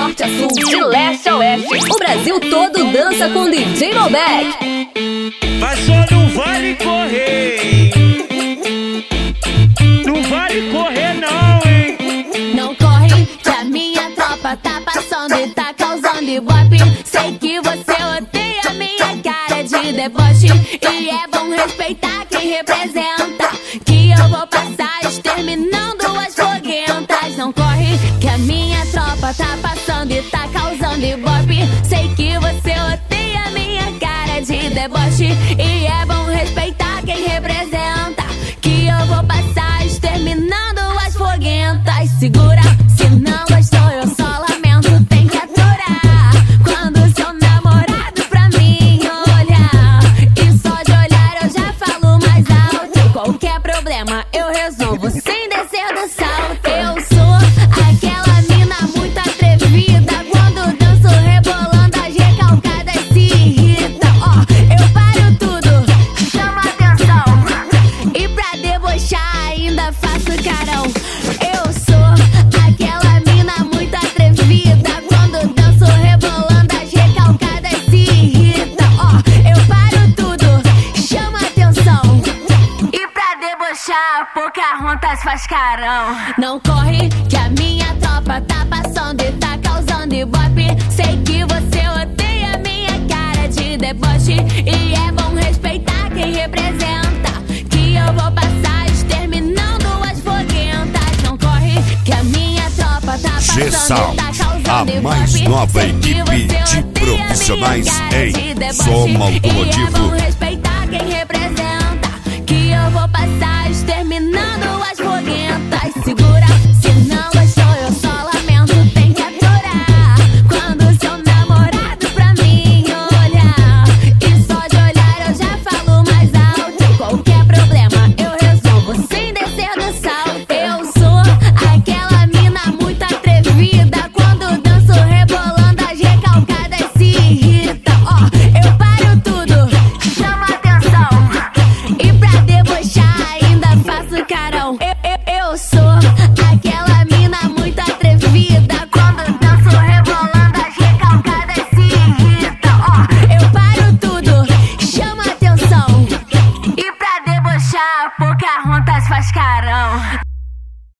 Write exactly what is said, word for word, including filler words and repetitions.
norte a sul, de leste a oeste, o Brasil todo dança com D J Malbec. Mas só não vale correr, não vale correr não, hein? Não corre, que a minha tropa tá passando e tá causando ibope. Sei que você odeia minha cara de deboche, e é bom respeitar quem representa, que eu vou passar exterminando as foguentas. Não corre, que a minha tropa tá passando e tá causando ibope. Sei que você odeia minha cara de deboche, e é bom respeitar quem representa, que eu vou passar exterminando as foguentas. Segura, se não gostou eu só lamento, tem que aturar. Quando seu namorado pra mim olhar, e só de olhar eu já falo mais alto. Qualquer problema eu resolvo sem descer do salto. Eu sou aquela mina muito atrevida, quando danço rebolando as recalcadas se irritam. Ó, eu paro tudo, chama atenção, e pra debochar ainda faço carão. Eu sou aquela mina muito atrevida, quando danço rebolando as recalcadas se irritam. Ó, eu paro tudo, chama atenção, e pra debochar Pocahontas faz carão. Não corre, que a minha tropa tá passando e tá causando ibope. Sei que você odeia minha cara de deboche, e é bom respeitar quem representa, que eu vou passar exterminando as foguentas. Não corre, que a minha tropa tá passando G-Sound, e tá causando a ibope. mais nova Sei que equipe você de odeia profissionais minha cara em de deboche, som automotivo. e é bom respeitar quem representa, que eu vou passar exterminando